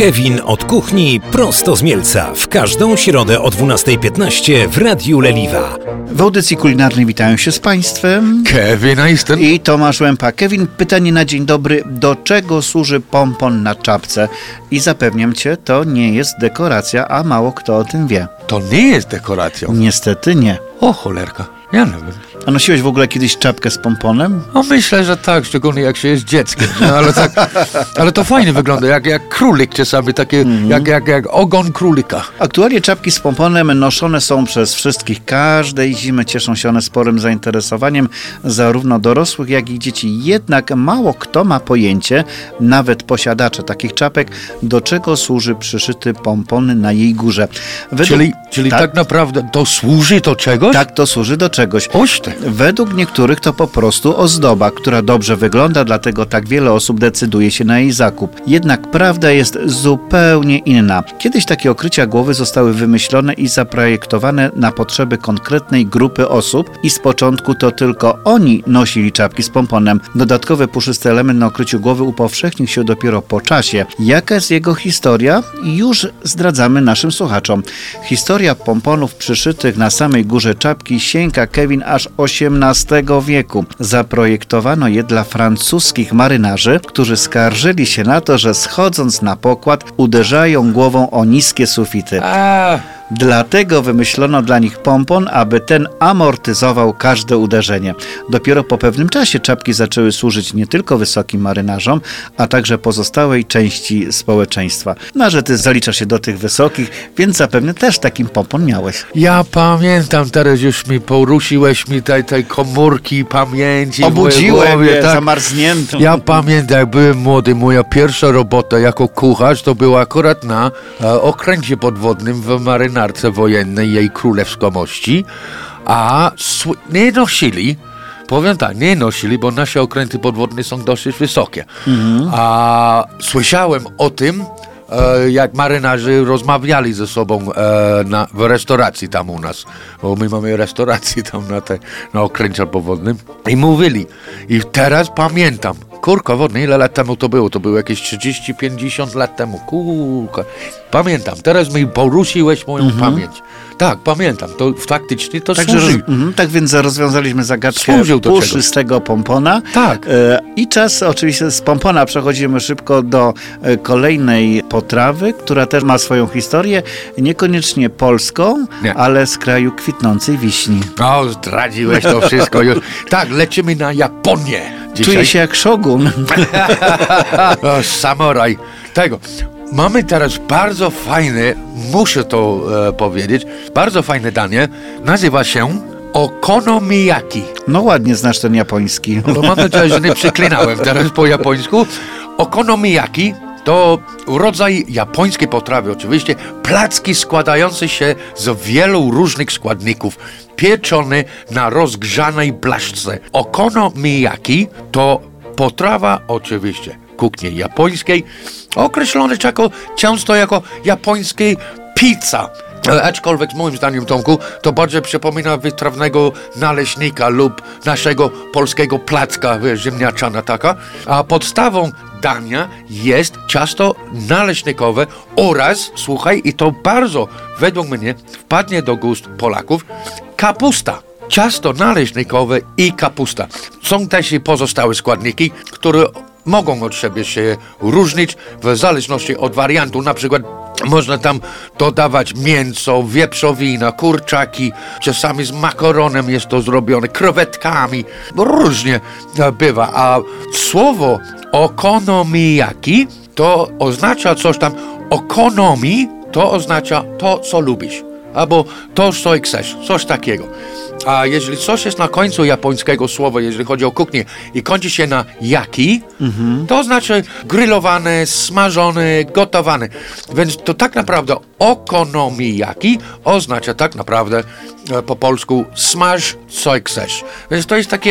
Kevin od kuchni prosto z Mielca. W każdą środę o 12:15 w Radiu Leliwa. W audycji kulinarnej witają się z Państwem Kevin Easton i Tomasz Łępa. Kevin, pytanie na dzień dobry. Do czego służy pompon na czapce? I zapewniam Cię, to nie jest dekoracja, a mało kto o tym wie. To nie jest dekoracją. Niestety nie. O cholerka, ja nie wiem. A nosiłeś w ogóle kiedyś czapkę z pomponem? No myślę, że tak, szczególnie jak się jest dzieckiem. No, ale to fajnie wygląda, jak królik czasami, takie jak ogon królika. Aktualnie czapki z pomponem noszone są przez wszystkich. Każdej zimy cieszą się one sporym zainteresowaniem zarówno dorosłych, jak i dzieci. Jednak mało kto ma pojęcie, nawet posiadacze takich czapek, do czego służy przyszyty pompon na jej górze. Czyli tak naprawdę to służy do czegoś? Tak, to służy do czegoś. Według niektórych to po prostu ozdoba, która dobrze wygląda, dlatego tak wiele osób decyduje się na jej zakup. Jednak prawda jest zupełnie inna. Kiedyś takie okrycia głowy zostały wymyślone i zaprojektowane na potrzeby konkretnej grupy osób i z początku to tylko oni nosili czapki z pomponem. Dodatkowy puszysty element na okryciu głowy upowszechnił się dopiero po czasie. Jaka jest jego historia? Już zdradzamy naszym słuchaczom. Historia pomponów przyszytych na samej górze czapki sięga, Kevin, aż XVIII wieku. Zaprojektowano je dla francuskich marynarzy, którzy skarżyli się na to, że schodząc na pokład uderzają głową o niskie sufity. Dlatego wymyślono dla nich pompon, aby ten amortyzował każde uderzenie. Dopiero po pewnym czasie czapki zaczęły służyć nie tylko wysokim marynarzom, a także pozostałej części społeczeństwa. No, że ty zaliczasz się do tych wysokich, więc zapewne też takim pompon miałeś. Ja pamiętam, teraz już mi poruszyłeś mi tej komórki pamięci. Obudziłem mnie, zamarzniętą. Ja pamiętam, jak byłem młody, moja pierwsza robota jako kucharz to była akurat na okręcie podwodnym w marynarce wojennej jej królewskiej mości, a nie nosili, powiem tak, nie nosili, bo nasze okręty podwodne są dosyć wysokie. A słyszałem o tym, jak marynarze rozmawiali ze sobą w restauracji tam u nas, bo my mamy restaurację tam na okręcie podwodnym i mówili. I teraz pamiętam, kurka wodna, ile lat temu to było? To było jakieś 30-50 lat temu. Kurka. Pamiętam, teraz mi poruszyłeś moją pamięć. Tak, pamiętam, to faktycznie to służy. Tak więc rozwiązaliśmy zagadkę puszystego pompona. Tak. I czas oczywiście z pompona przechodzimy szybko do kolejnej potrawy, która też ma swoją historię, niekoniecznie polską, ale z kraju kwitnącej wiśni. O, zdradziłeś to wszystko już. Tak, lecimy na Japonię. Dzisiaj. Czuję się jak szogun. Samuraj. Tego. Mamy teraz bardzo fajne, muszę to powiedzieć, bardzo fajne danie. Nazywa się okonomiyaki. No ładnie znasz ten japoński. No, mam nadzieję, że nie przeklinałem teraz po japońsku. Okonomiyaki to rodzaj japońskiej potrawy, oczywiście, placki składające się z wielu różnych składników, pieczone na rozgrzanej blaszce. Okonomiyaki to potrawa, oczywiście, kuchni japońskiej, określone często jako japońskiej pizza. Aczkolwiek moim zdaniem, Tomku, to bardziej przypomina wytrawnego naleśnika lub naszego polskiego placka, ziemniaczana taka. A podstawą dania jest ciasto naleśnikowe oraz, słuchaj, i to bardzo według mnie wpadnie do gust Polaków, kapusta. Ciasto naleśnikowe i kapusta. Są też i pozostałe składniki, które mogą od siebie się różnić w zależności od wariantu. Na przykład można tam dodawać mięso, wieprzowina, kurczaki, czasami z makaronem jest to zrobione, krewetkami, różnie bywa. A słowo okonomiyaki to oznacza coś tam, okonomi to oznacza to, co lubisz, albo to, co chcesz, coś takiego. A jeżeli coś jest na końcu japońskiego słowa, jeżeli chodzi o kuchnię i kończy się na yaki, to znaczy grillowane, smażone, gotowane. Więc to tak naprawdę okonomiyaki oznacza tak naprawdę po polsku smaż co chcesz. Więc to jest takie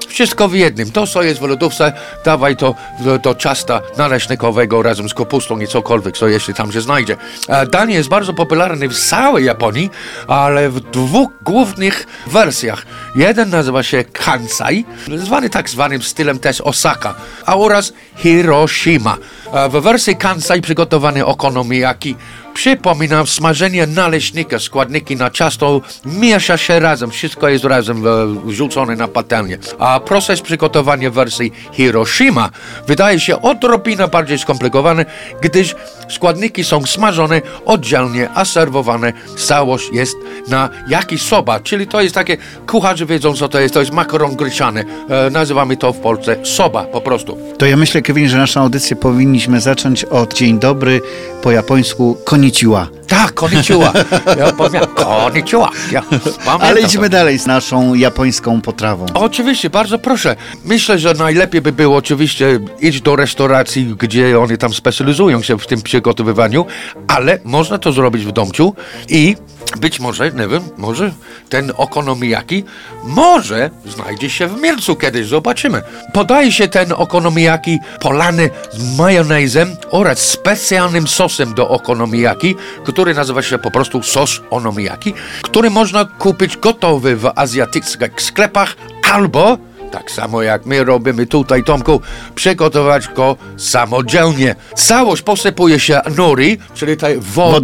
Wszystko w jednym. To, co jest w lodówce, dawaj to do ciasta naleśnikowego razem z kapustą i cokolwiek, co jeszcze tam się znajdzie. Danie jest bardzo popularne w całej Japonii, ale w dwóch głównych wersjach. Jeden nazywa się Kansai, zwany tak zwanym stylem też Osaka, oraz Hiroshima. W wersji Kansai przygotowany okonomiyaki przypomina smażenie naleśnika, składniki na ciasto miesza się razem, wszystko jest razem wrzucone na patelnię. A proces przygotowania w wersji Hiroshima wydaje się odrobinę bardziej skomplikowany, gdyż składniki są smażone oddzielnie, a serwowane całość jest na jakiś soba, czyli to jest takie, kucharze wiedzą co to jest makaron gryczany, nazywamy to w Polsce soba po prostu. To ja myślę, Kevin, że naszą audycję powinniśmy zacząć od dzień dobry, po japońsku konnichiwa. Tak, konnichiwa. Ja powiem konnichiwa. Ale idźmy dalej z naszą japońską potrawą. Oczywiście, bardzo proszę. Myślę, że najlepiej by było oczywiście iść do restauracji, gdzie oni tam specjalizują się w tym przygotowywaniu, ale można to zrobić w domciu i być może, nie wiem, może ten okonomiyaki może znajdzie się w Mielcu kiedyś, zobaczymy. Podaje się ten okonomiyaki polany z majonezem oraz specjalnym sosem do okonomiyaki, który nazywa się po prostu sos onomiyaki, który można kupić gotowy w azjatyckich sklepach albo tak samo jak my robimy tutaj, Tomku, przygotować go samodzielnie. Całość posypuje się nori, czyli te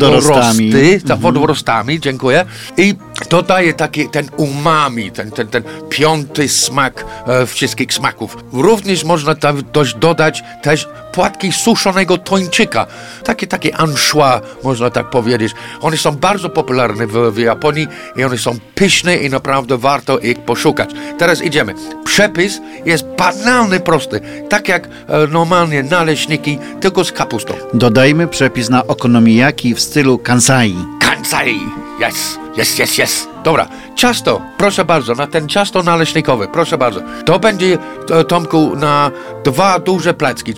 wodorostami, dziękuję. I dodaje taki ten umami, ten piąty smak wszystkich smaków. Również można tam dodać też płatki suszonego tończyka. Takie anchois, można tak powiedzieć. One są bardzo popularne w Japonii i one są pyszne i naprawdę warto ich poszukać. Teraz idziemy. Przepis jest banalny, prosty. Tak jak normalnie naleśniki, tylko z kapustą. Dodajmy przepis na okonomiyaki w stylu Kansai. Kansai! Yes. Dobra, ciasto, proszę bardzo, na ten ciasto naleśnikowe, proszę bardzo. To będzie, Tomku, na 2 duże placki,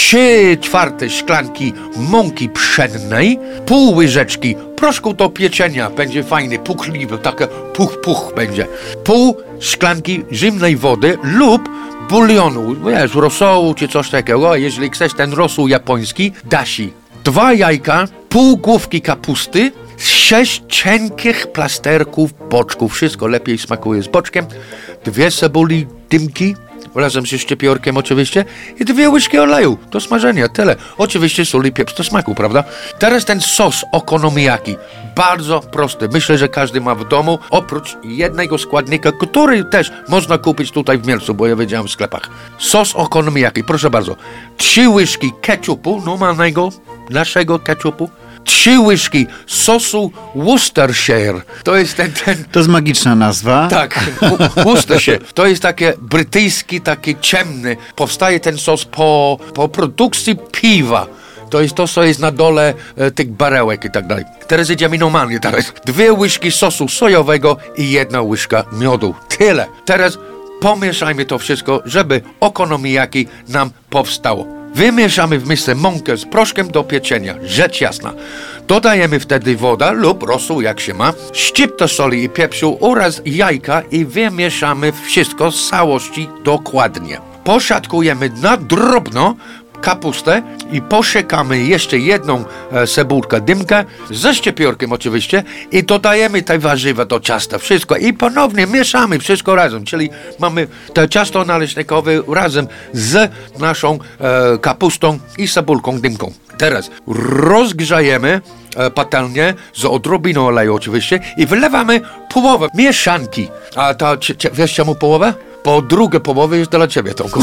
3/4 szklanki mąki pszennej, pół łyżeczki proszku do pieczenia, będzie fajny, pukliwy, takie puch będzie. Pół szklanki zimnej wody lub bulionu, wiesz, rosołu czy coś takiego, jeżeli chcesz ten rosół japoński, dashi. 2 jajka, pół główki kapusty, 6 cienkich plasterków boczków. Wszystko lepiej smakuje z boczkiem. 2 cebuli dymki, razem ze szczypiorkiem oczywiście. I 2 łyżki oleju do smażenia. Tyle. Oczywiście sól i pieprz do smaku, prawda? Teraz ten sos okonomiyaki. Bardzo prosty. Myślę, że każdy ma w domu. Oprócz jednego składnika, który też można kupić tutaj w Mielcu, bo ja wiedziałem w sklepach. Sos okonomiyaki. Proszę bardzo. 3 łyżki ketchupu, normalnego, naszego ketchupu. 3 łyżki sosu Worcestershire. To jest ten... To jest magiczna nazwa. Tak, Worcestershire. To jest takie brytyjski, taki ciemny. Powstaje ten sos po produkcji piwa. To jest to, co jest na dole tych barełek i tak dalej. Teraz idziemy normalnie. Teraz 2 łyżki sosu sojowego i 1 łyżka miodu. Tyle. Teraz pomieszajmy to wszystko, żeby okonomiyaki nam powstało. Wymieszamy w misce mąkę z proszkiem do pieczenia, rzecz jasna. Dodajemy wtedy wodę lub rosół, jak się ma, szczyptę soli i pieprzu oraz jajka i wymieszamy wszystko z całości dokładnie. Poszatkujemy na drobno kapustę i posiekamy jeszcze 1 cebulkę dymkę ze szczypiorkiem oczywiście i dodajemy te warzywa do ciasta, wszystko i ponownie mieszamy wszystko razem, czyli mamy to ciasto naleśnikowe razem z naszą kapustą i cebulką dymką. Teraz rozgrzejemy patelnię z odrobiną oleju oczywiście i wylewamy połowę mieszanki. A to wiesz czemu połowę? Bo drugie połowy jest dla ciebie, Tomku.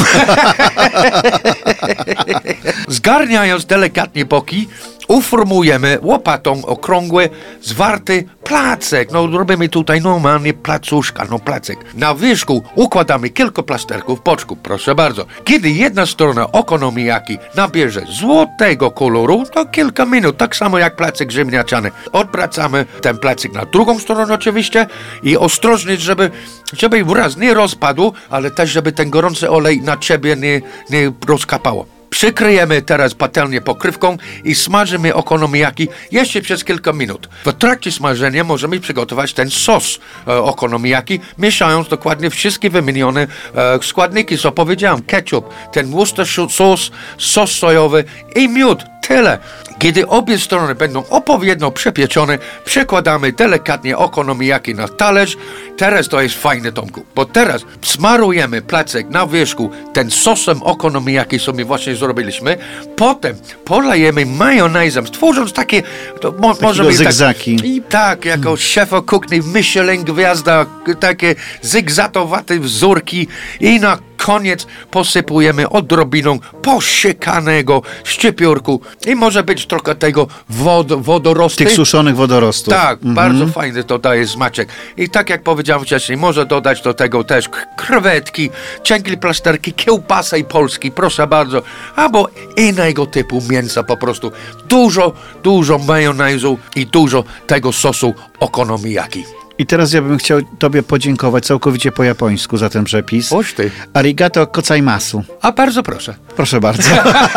Zgarniając delikatnie boki, uformujemy łopatą okrągły, zwarty placek. Robimy tutaj normalnie placuszka, placek. Na wierzchu układamy kilka plasterków boczków, proszę bardzo. Kiedy jedna strona okonomiyaki nabierze złotego koloru, to kilka minut, tak samo jak placek ziemniaczany. Odwracamy ten placek na drugą stronę oczywiście i ostrożnie, żeby wraz nie rozpadł, ale też żeby ten gorący olej na ciebie nie rozkapało. Przykryjemy teraz patelnię pokrywką i smażymy okonomiyaki jeszcze przez kilka minut. W trakcie smażenia możemy przygotować ten sos okonomiyaki, mieszając dokładnie wszystkie wymienione składniki, co powiedziałem. Ketchup, ten Worcestershire sos sojowy i miód. Tyle. Kiedy obie strony będą odpowiednio przepieczone, przekładamy delikatnie okonomiyaki na talerz. Teraz to jest fajne, Tomku, bo teraz smarujemy placek na wierzchu ten sosem okonomiyaki, co my właśnie zrobiliśmy. Potem polejemy majonezem, stworząc takie, to może być zygzaki. Tak, jako szefa kuchni Michelin gwiazda, takie zygzatowate wzórki i na koniec posypujemy odrobiną posiekanego szczypiorku i może być trochę tego wodorostu. Tych suszonych wodorostów. Tak, bardzo fajny to daje smaczek. I tak jak powiedziałem wcześniej, może dodać do tego też krewetki, cienkie plasterki, kiełbasy polski, proszę bardzo, albo innego typu mięsa po prostu. Dużo majonezu i dużo tego sosu okonomiyaki. I teraz ja bym chciał tobie podziękować całkowicie po japońsku za ten przepis. Oś ty. Arigato gozaimasu. A bardzo proszę. Proszę bardzo.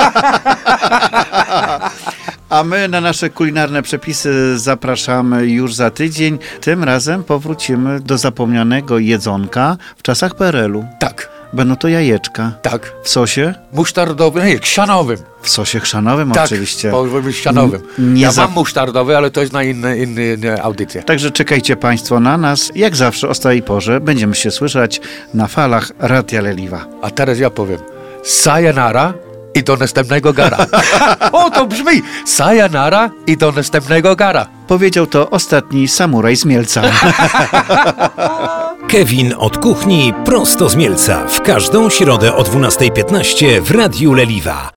A my na nasze kulinarne przepisy zapraszamy już za tydzień. Tym razem powrócimy do zapomnianego jedzonka w czasach PRL-u. Tak. Będą to jajeczka. Tak. W sosie? Musztardowym, nie, chrzanowym. W sosie chrzanowym Tak, oczywiście. chrzanowym. Mam musztardowy, ale to jest na inne audycje. Także czekajcie Państwo na nas. Jak zawsze o stałej porze będziemy się słyszeć na falach Radia Leliwa. A teraz ja powiem sayonara i do następnego gara. O, to brzmi sayonara i do następnego gara. Powiedział to ostatni samuraj z Mielca. Kevin od kuchni prosto z Mielca w każdą środę o 12:15 w Radiu Leliwa.